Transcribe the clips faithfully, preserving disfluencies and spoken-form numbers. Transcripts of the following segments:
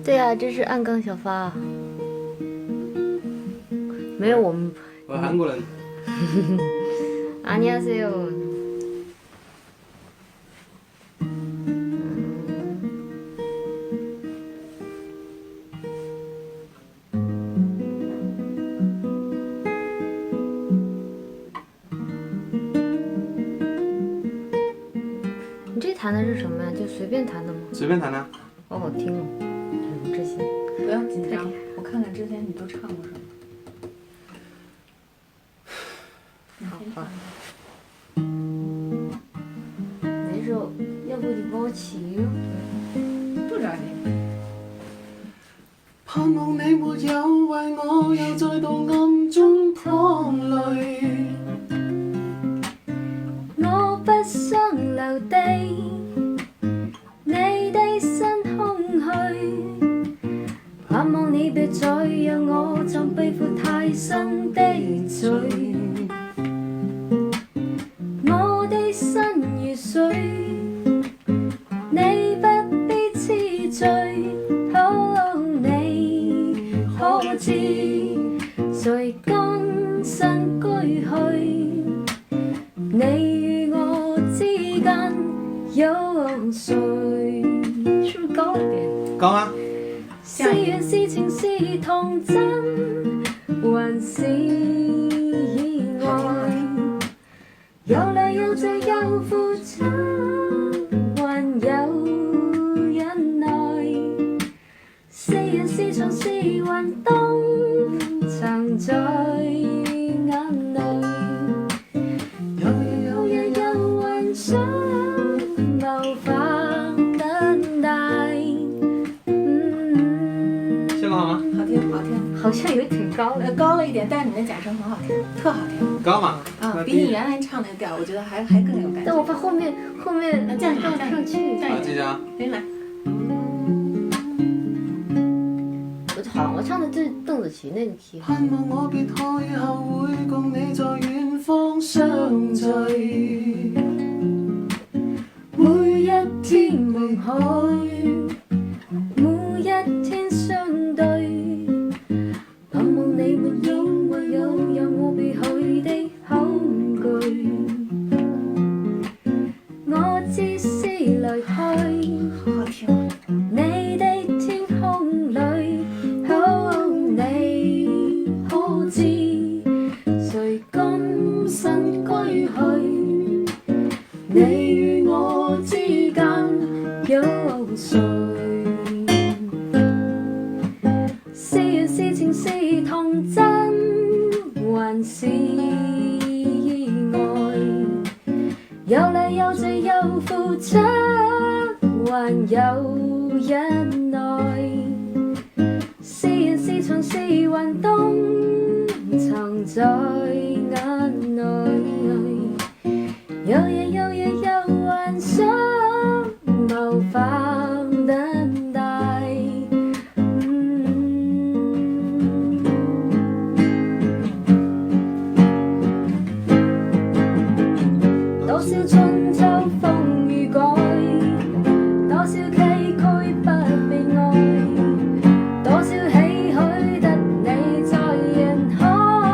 对啊，这是暗杠小发。没有我们。 我韩国人。 안녕하세요。你这弹的是什么呀？就随便弹的吗？ 随便弹的。 好好听哦。嗯，这些。 不要紧张，我看看之前你都唱过什么。 好吧。哪首？要不你帮我起一个？ 不着急。 盼望你沒有為我又再度暗中淌淚。 我不想留低你的新空虛，盼望你別再讓我像背負太深的罪。我的心如水，你不必痴醉。好，你可知誰今生歸去？你與我之間有誰？是不是高了點？ 高啊！ 是緣是情是童真，還是意外？有淚有罪有付出，還有忍耐。是緣是牆是雲冬藏在眼內。有日有幻想，無法等待。 效果好嗎？ 好聽，好聽。 好像有挺高的。 呃，高了一點，但是你的假聲很好聽，特好聽。 高嘛？ 啊，比你原來唱那個調，我覺得還還更有感覺。 但我怕後面後面那這樣上不上去。 好，接着啊。 您來。 我好像我唱的就是邓紫棋那個 key。 盼望我別去後會共你在遠方相聚。 每一天夢許，每一天相對，盼望你沒有沒有讓我被許的恐懼。我只是離開好好聽。 你的天空裏，好，你可知誰今生歸去？你與我之間有誰？是緣是情是童真，還是意外？有淚有罪有付出，還有忍耐。是緣是牆是雲冬藏在眼內。有夜有夜有幻想，無法等待。多少春秋風雨改，多少崎嶇不被愛，多少唏噓得你在人海。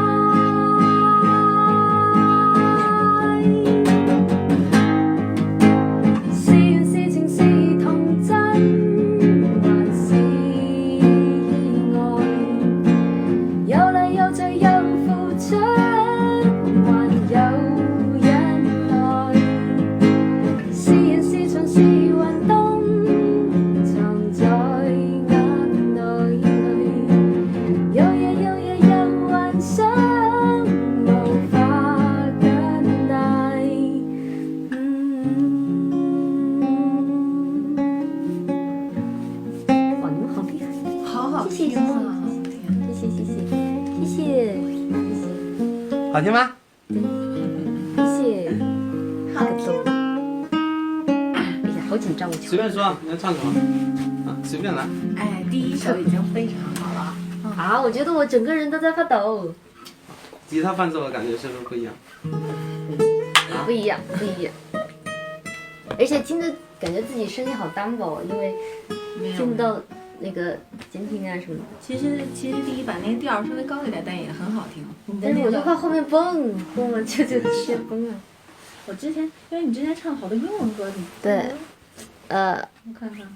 是緣是情是童真，還是意外？有淚有罪有付出，還有忍耐。是緣是牆是雲冬藏在眼內。有夜有夜有幻想，無法等待。哇，你們好厲害！ 好好聽啊，好好聽。 謝謝謝謝謝謝謝謝。 好聽嗎？ 謝謝。 好聽。 哎呀，好緊張，我隨便說，你要唱什麼？啊，隨便來。 哎，第一首已經非常好了。 啊，我覺得我整個人都在發抖。 吉他伴奏的感覺是不是不一樣？ 不一樣，不一樣。而且聽着感覺自己聲音好單薄，因為聽不到那个监听啊什么的。 其实其实第一版那个调稍微高一点，但也很好听。你的但是那个， 我就怕后面崩，崩了就就直接崩了。 我之前因为你之前唱好多英文歌，你对，呃， 我看看，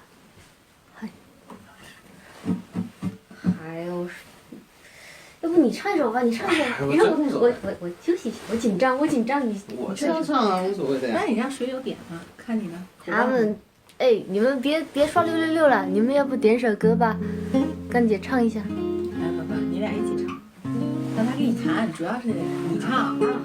还有，要不你唱一首吧？你唱一首， 哎我你让我真不我我我休息一下，我紧张，我紧张，你我你唱这样唱啊，无所谓的呀。 那你让水友点吧，看你的。 他们，哎，你们别别刷六六六了，你们要不点首歌吧？干姐唱一下。 来，宝宝，你俩一起唱，让他给你弹，主要是你唱啊。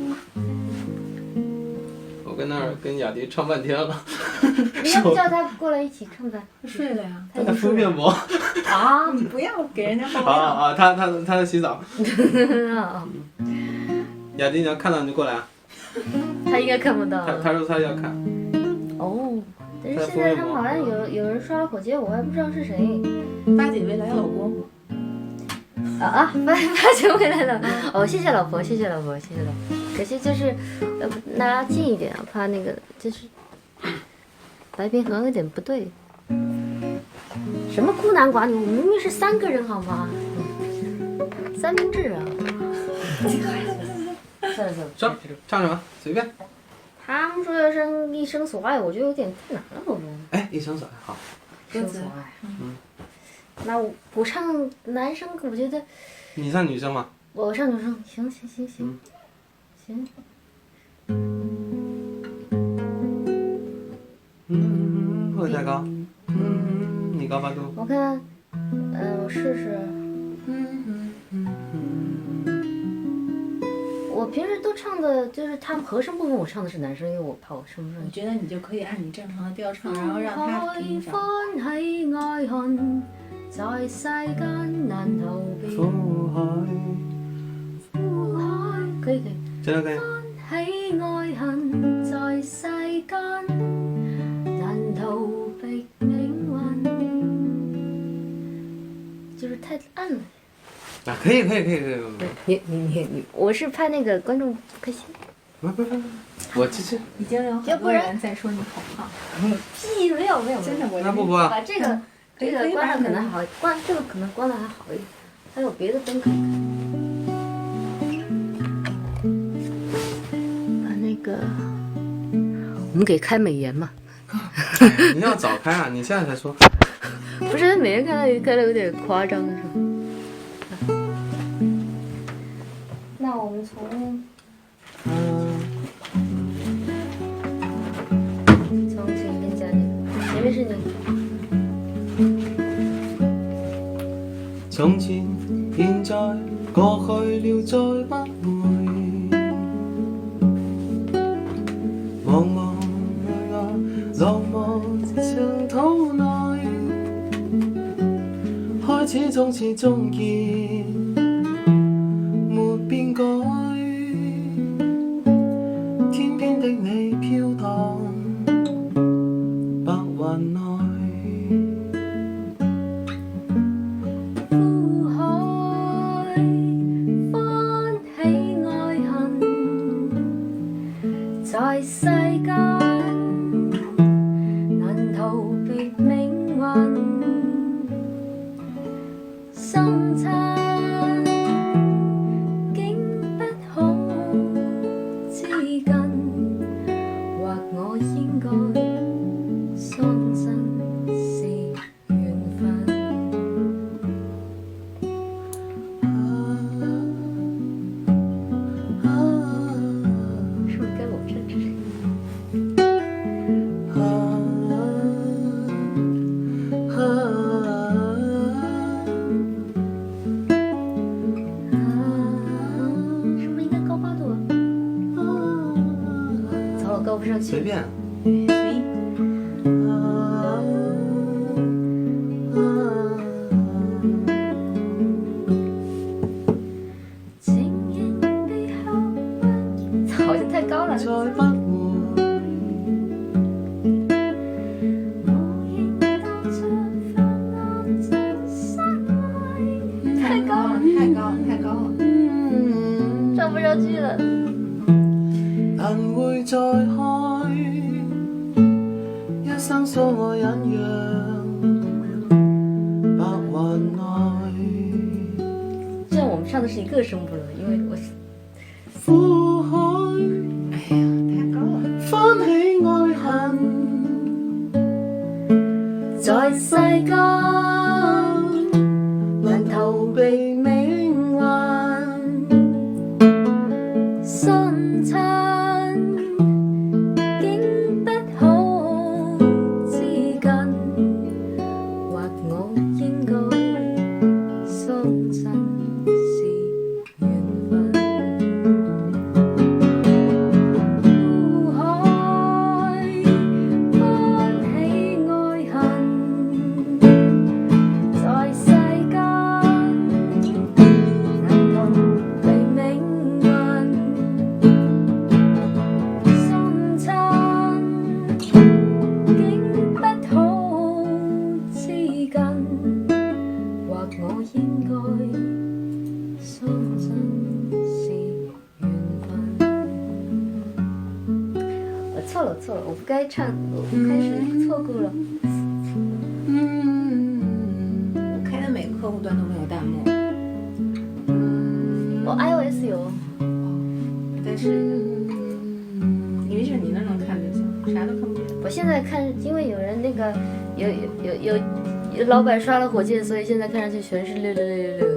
我跟那儿跟雅迪唱半天了， 你要不叫他过来一起唱呗？ 他睡了呀。 他敷面膜。 啊你不要给人家爆啊料。 啊，他他他在洗澡。 啊！ 雅迪，你要看到你就过来啊。 他应该看不到。 他他说他要看。 哦，但是现在他们好像有有人刷了火箭，我还不知道是谁。 八姐未来老公。 啊啊！发发钱回来了。哦，谢谢老婆，谢谢老婆，谢谢老婆。可惜就是，要不拉近一点啊，怕那个就是白平衡有点不对。什么孤男寡女？我们明明是三个人好吗？三明治啊！算了算了， 唱唱什么？随便。 他们说要生一生所爱，我觉得有点太难了，我觉得。 哎，一生所爱好。 一生所爱。 嗯。 那我我唱男生，我觉得你唱女生吗？ 我唱女生，行行行行，行。 嗯，会不会太高？嗯，你高八度。 我看，呃，我试试。我平时都唱的就是他们和声部分，我唱的是男生，因为我怕我升不上去。 我觉得你就可以按你正常的调唱，然后让他给你找。 歡喜愛恨，在世間難逃避。 苦海。 苦海可以可以。 真的可以。 歡喜愛恨，在世間難逃避命運。就是太暗了。 啊，可以可以可以可以。 你你你你，我是怕那个观众不开心。 不不不，我这这。 已经有很多人在说你好胖。 屁没有没有， 真的我。 那不播啊。 把这个这个关了可能还好，关这个可能关了还好一点，还有别的灯可以看。把那个，我们给开美颜嘛。 哎呀，你要早开啊！你现在才说。 不是，美颜开的开的有点夸张是吧？那我们从从前面加那个，前面是那个。 從前、現在、過去了，再不會。茫茫愛愛，落寞情土內，開始總是中意。沒變改，天邊的你飄蕩白雲內。 苦海歡喜愛恨，在世間難逃避命運，心差。 随便。 随意。 好像太高了。太高了， 太高了，太高了， 上不上去了。 但會再開，一生所愛隱約， 唱的是一个声部了，因为我苦海哎呀，太高了。 翻起愛恨， 在世間能逃避命運。 相親，竟不可知近，或我應該相真是緣分。苦海翻起愛恨，在世間難逃避命運。相親，竟不可知近，或我應該相真是緣分。我錯了，錯了，我不該唱，我開始錯過了。 我开的每个客户端都没有弹幕， 我 iOS 有， 但是你没事，你那能看就行，啥都看不见。 我現在看，因為有人那個有有有有有老闆刷了火箭，所以現在看上去全是六六六六六。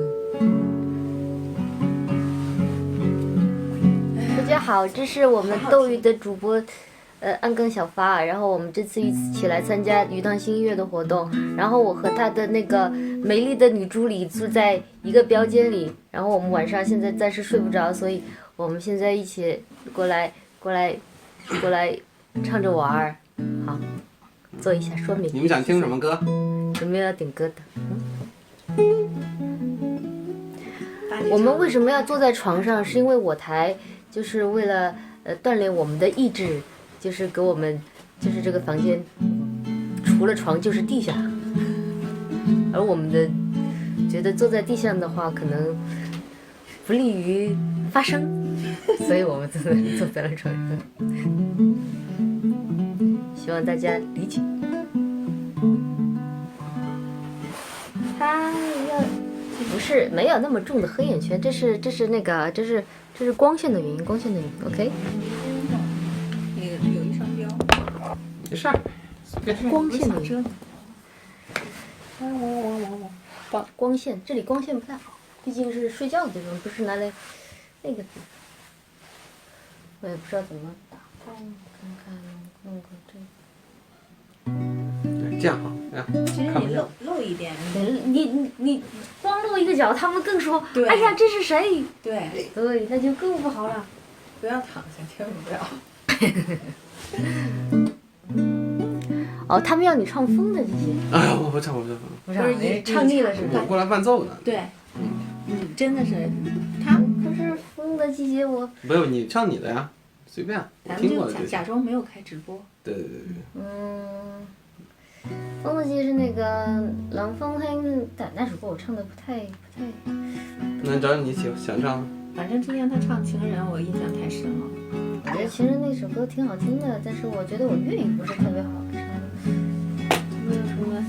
大家好，这是我们斗鱼的主播，呃，安更小发。然后我们这次一起来参加鱼塘新音乐的活动，然后我和他的那个美丽的女助理住在一个标间里，然后我们晚上现在暂时睡不着，所以我们现在一起过来过来过来唱着玩儿。好，做一下说明。 你们想听什么歌？ 有没有要点歌的？ 大姐我们为什么要坐在床上？是因为我台就是为了呃锻炼我们的意志，就是给我们就是这个房间除了床就是地下，而我们的觉得坐在地上的话可能不利于发声，所以我们坐在坐在了床上，希望大家理解。他要不是没有那么重的黑眼圈，这是这是那个这是这是光线的原因，光线的原因。OK， 那个有一双标， 没事儿， 光线的原因。 车。我我我我我， 光光线这里光线不太好，毕竟是睡觉的地方，不是拿来那个地方。我也不知道怎么打光，看看弄个这个。 这样好，这样其实看不见你露。露一点， 你你你你光露一个脚，他们更说， 对哎呀，这是谁？ 对， 对，那就更不好了。 不要躺下，千万不要。 哦，他们要你唱风的这些， 哎呀，我不唱，我不唱， 不是你唱腻了是吧？ 我过来伴奏呢。 对，嗯，真的是，他可是风的季节我， 没有，你唱你的呀，随便， 咱们听过的就行。 就假假装没有开直播。 对对对对。 嗯，风的季节是那个冷风黑，但那首歌我唱的不太不太。 那找你喜想唱的。 反正今天他唱《情人》，我印象太深了。 我觉得其实那首歌挺好听的，但是我觉得我粤语不是特别好唱的。 没有什么，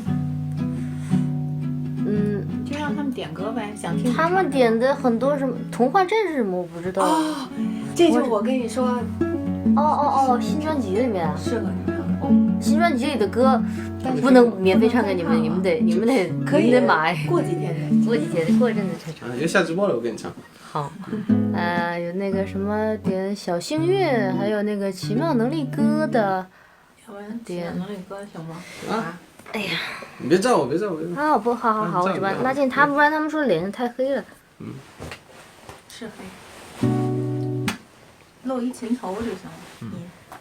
嗯， 就让他们点歌呗，想听。 他们点的很多什么童话镇是什么我不知道。 哦，这就我跟你说， 哦哦哦，新专辑里面啊， 适合你唱。 新专辑里的歌不能免费唱给你们，你们得你们得可以你们得买， 过几天再。 过几天过一阵子才唱。 啊，要下直播了，我给你唱。 好，呃，有那个什么点小幸运，还有那个奇妙能力歌的。 要不然点能力歌行吗？ 啊， 哎呀， 你别照我，别照我。 好不好好好，我只把拉近他，不然他们说脸上太黑了。 嗯。 是黑，露一琴头就行了。你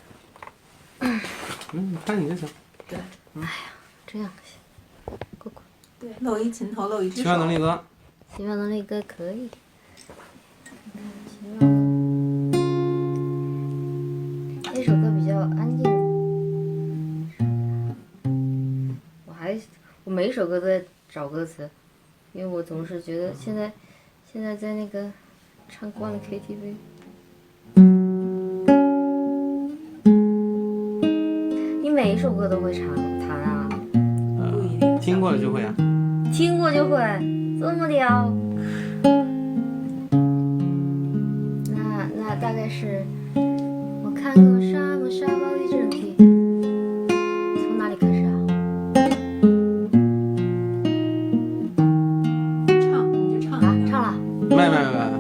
嗯，看你就行。 对， 这样行，过过。 对，露一琴头，露一只手。 奇妙能力歌。 奇妙能力歌可以。那首歌比较安静。我还我每一首歌都在找歌词，因为我总是觉得现在现在在那个唱惯了 K T V。你每一首歌都会唱弹啊？ 不一定。 听过了就会啊。 听过就会，这么屌。 是我看过沙漠沙暴雨这种题，从哪里开始啊？ 唱你就唱啊，唱了。 没没没。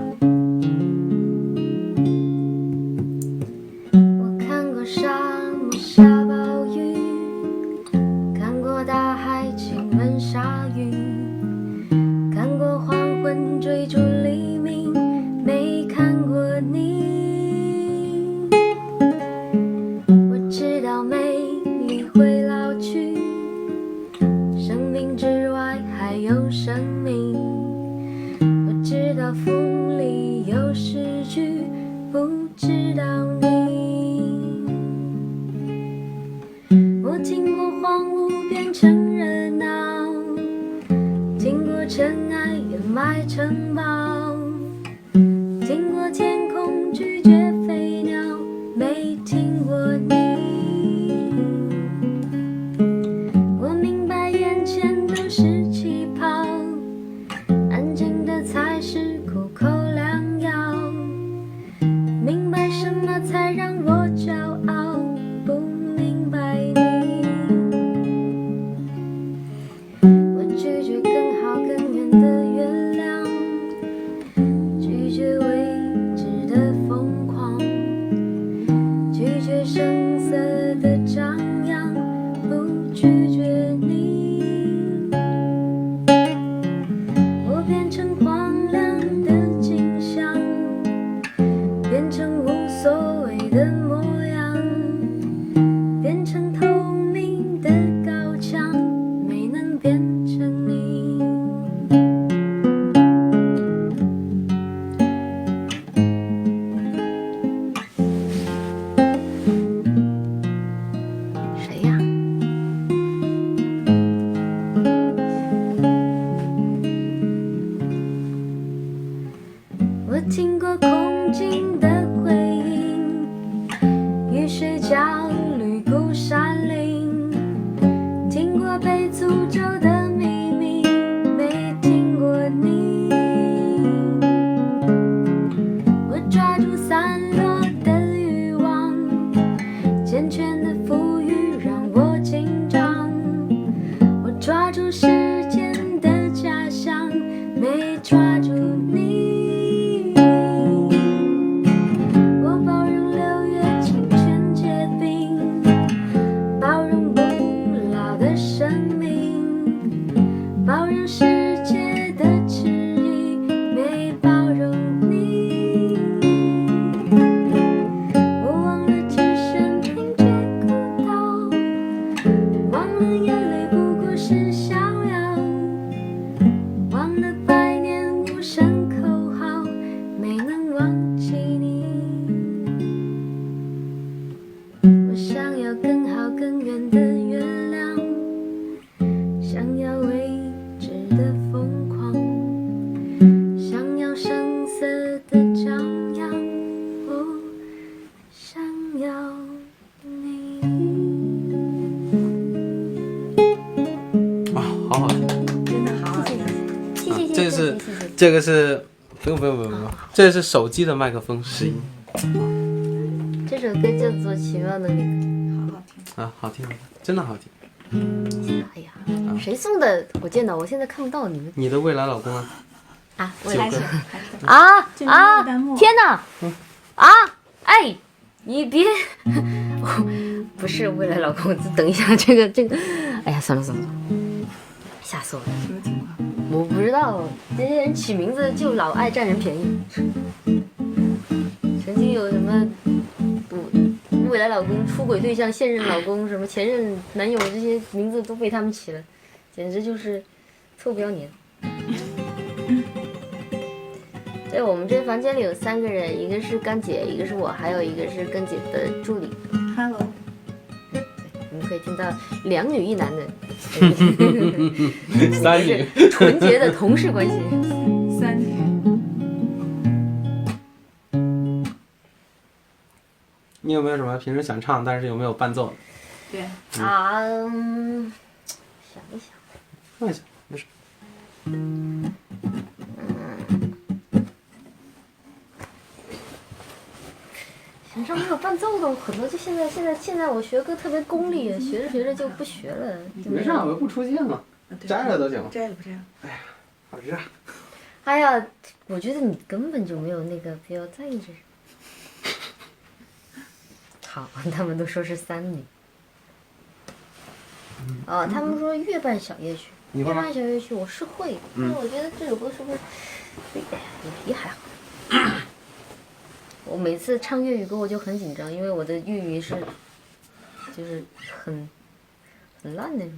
我看过沙漠下暴雨，看过大海亲吻鲨鱼，看过黄昏追逐黎明，没看过你。我知道美丽会老去，生命之外还有生命。我知道风里有诗句，不知道你。我经过荒芜变成热闹，经过尘埃掩埋城堡，经过天空拒绝飞鸟，没听过你。我明白眼前都是气泡，安静的才是苦口良药，明白什么才让我骄傲，不明白你。我拒绝更好更远的月亮，拒绝未知的疯狂，拒绝声色的张扬，不拒绝你。我变成荒凉的景象，变成无所谓的模样，变成透明的高墙，没能变成你。谁呀？我听过空境的回音，雨水浇绿孤山林，听过被诅咒的秘密，没听过你。我抓住散落的欲望，健全的富裕让我紧张，我抓住时间的假象，没抓住你。我包容六月清泉结冰，包容不老的生命，包容世界的迟疑，没包容你。我忘了置身凭借孤岛，忘了眼泪不过是逍遥，忘了百年无声口号，没能忘记你。我想要更好更远的月亮，想要未知的疯狂，想要声色的张扬，我想要你。 啊，好好听。 真的好好听。 谢谢谢谢这个是谢谢谢谢。 这个是不用不用不用不用，这个是手机的麦克风试音这首歌叫做《奇妙的那好好听。 啊，好听，真的好听。 个》。哎呀，谁送的火箭呢？我现在看不到你们你的未来老公啊， 啊！我开始开始。 啊这里没有啊！ 弹幕天哪！啊！哎，你别，不是未来老公，等一下，这个这个，哎呀，算了算了，吓死我了！ 什么情况？ 我不知道，这些人起名字就老爱占人便宜。曾经有什么不未来老公、出轨对象、现任老公、什么前任男友，这些名字都被他们起了，简直就是臭不要脸。在我们这房间里有三个人，一个是干姐，一个是我，还有一个是干姐的助理。 Hello， 你们可以听到两女一男的三女纯洁的同事关系。 三女。 你有没有什么平时想唱，但是有没有伴奏的？ 对， 啊，嗯想一想， 想一想，没事。 你知道没有伴奏的很多，就现在现在现在我学歌特别功利，学着学着就不学了。 没事，我不出现了，摘了都行。 摘了不摘了？ 哎呀，好热。 哎呀，我觉得你根本就没有那个必要在意这个。好，他们都说是三女。哦，他们说月半小夜曲，月半小夜曲我是会，但是我觉得这首歌是不是，哎呀，也也还好。我每次唱粤语歌我就很紧张，因为我的粤语是，就是很很烂那种。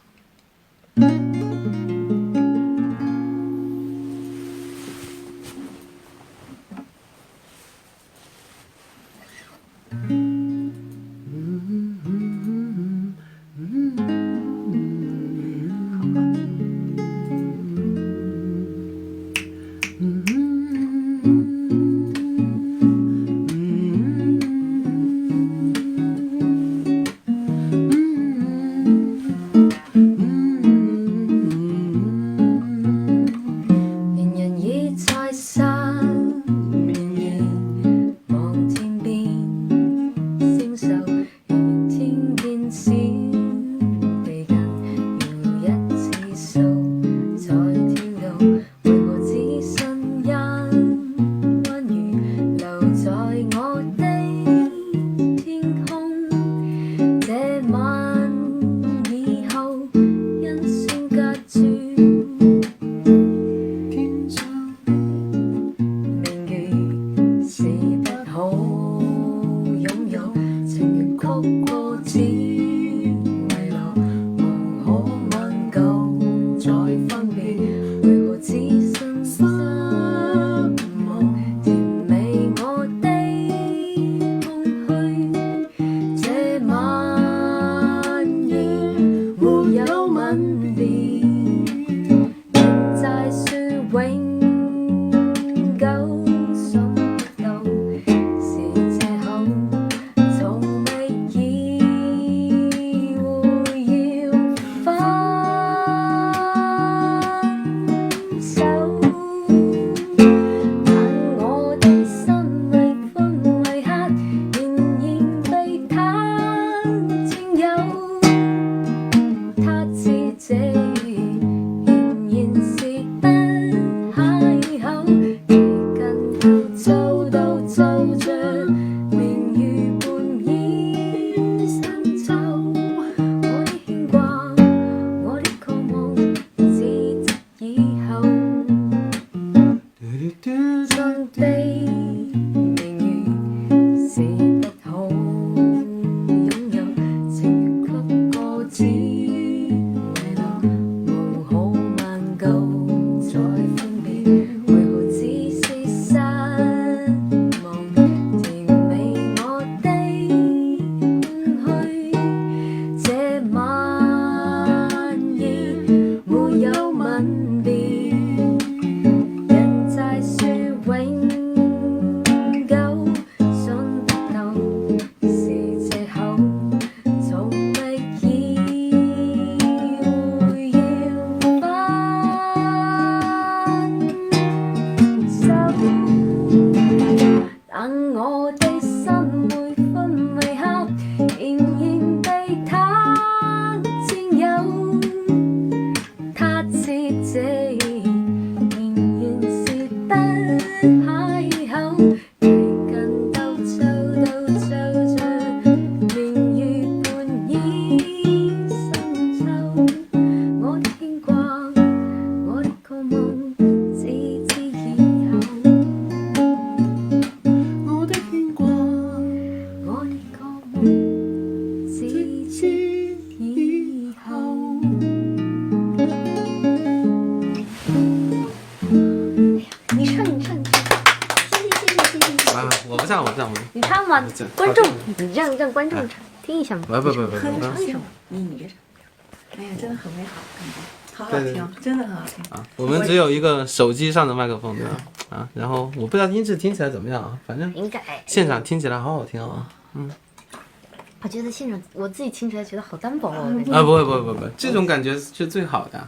观众，你让让观众听一下嘛。 不不不不， 唱一首，你你别唱。哎呀，真的很美好，感觉好好听，真的很好听啊！我们只有一个手机上的麦克风的啊，然后我不知道音质听起来怎么样啊，反正应该现场听起来好好听啊。嗯， 我觉得现场我自己听起来觉得好单薄哦。 啊，不会不会不会不会，这种感觉是最好的。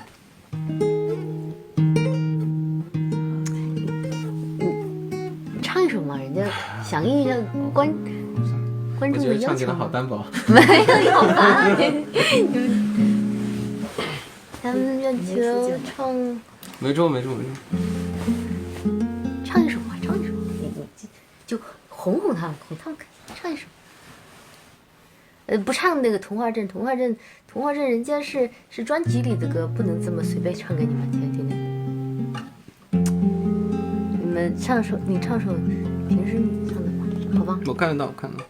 唱一首嘛，人家想响应一下观观我觉得众的要求唱起来好嘛。 单薄。 没有有吧？他们要求唱没错没错没错。 唱一首吧，唱一首，你你就就哄哄他们，哄他们唱一首。呃，不唱那个童话镇，童话镇，童话镇，人家是是专辑里的歌，不能这么随便唱给你们听听听。你们唱首，你唱首平时你唱的吧，好吧？ 我看得到，我看得到。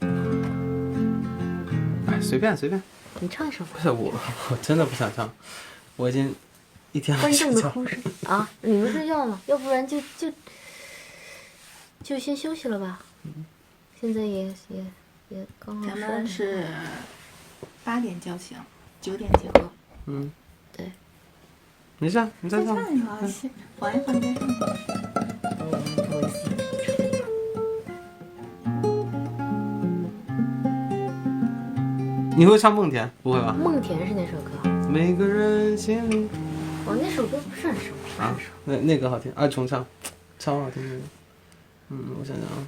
哎，随便随便。 你唱一首吧。 不是我，我真的不想唱，我已经一天观没睡觉。 众的呼声啊！你们睡觉了，要不然就就就先休息了吧。现在也也也刚好咱十二点。 们是八点叫醒，九点集合。 嗯， 对。 没事，你再唱。 再唱一首啊，先缓一缓再唱。 不好意思。 你会唱梦田？不会吧？ 梦田是哪首歌？ 每个人心里哦，那首歌不是很熟，不是啊很熟。， 那那个好听，二重唱，超好听那个。嗯，我想想啊。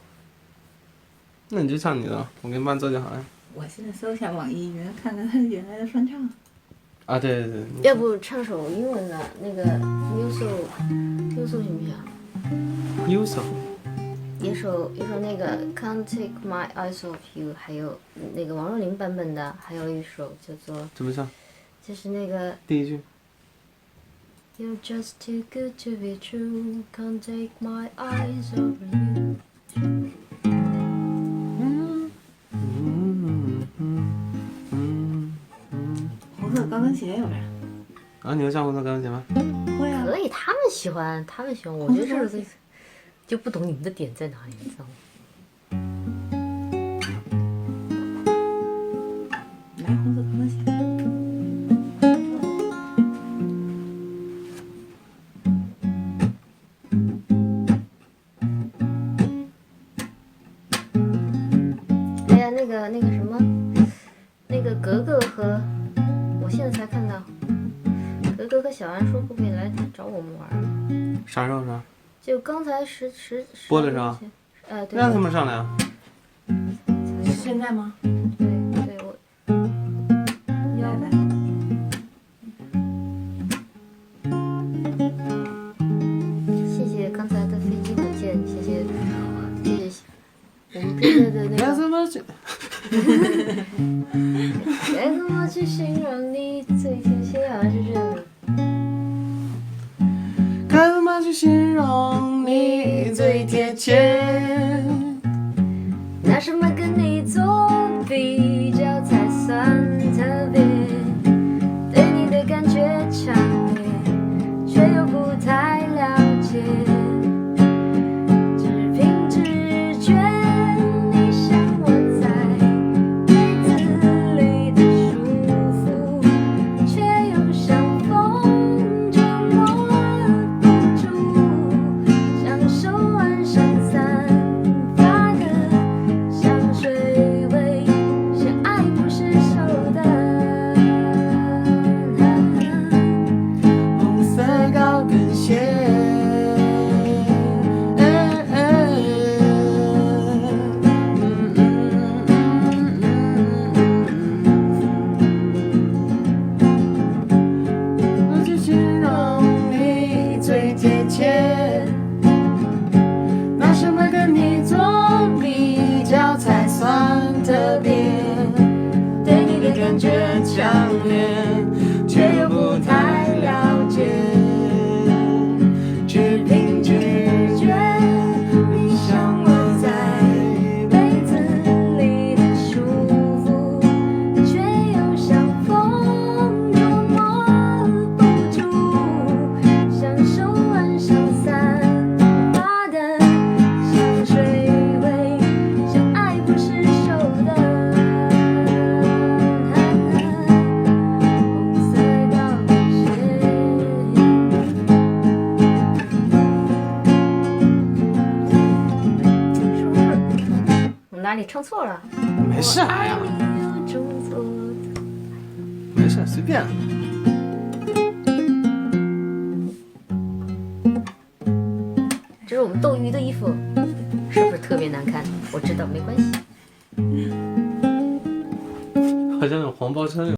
那你就唱你的，我给你伴奏就好了。 我现在搜一下网易音乐，看看它原来的翻唱。 啊，对对对。 要不唱首英文的那个 Yuso Yuso 行不行？ 优手。 一首一首那个 Can't Take My Eyes Off You， 还有那个王若琳版本的，还有一首叫做怎么唱？ 就是那个第一句。 You're just too good to be true, can't take my eyes over you。 嗯嗯嗯嗯嗯。 红色高跟鞋有没有？ 啊，你会唱红色高跟鞋吗？ 会啊。 可以，他们喜欢，他们喜欢，我觉得这首歌就不懂你们的点在哪里，你知道吗？ 来红色高跟鞋。 哎呀，那个那个什么，那个格格和，我现在才看到，格格和小安说不可以来找我们玩儿， 啥时候是吧？ 就刚才十十十播的时候前，呃，对， 让他们上来啊。 现在吗？ 对对，我来来。 谢谢刚才的飞机火箭，谢谢谢谢我们这边的那个。 该怎么去？ 该怎么去形容你最贴切啊？是这样的。 该怎么去形容你最贴切？ 拿什么跟你做比较才算特别？对你的感觉强烈，却又不太了解。只凭直觉，你像我在被子里的舒服，却又像风捉摸不住，像手腕上散发的香水味，是爱不释手的。 红色高跟鞋。我去形容你最贴切，拿什么跟你做比较才算特别？对你的感觉强烈，却又不太了解。只凭直觉，你像我在被子里的舒服，却又像风捉摸不住，像手腕上散发的香水味，像爱不释手的红色高跟鞋。是不是我哪里唱错了？ 没事哎呀， 有种错的没事，随便。 这是我们斗鱼的衣服， 是不是特别难看？我知道，没关系。 好像有黄包车。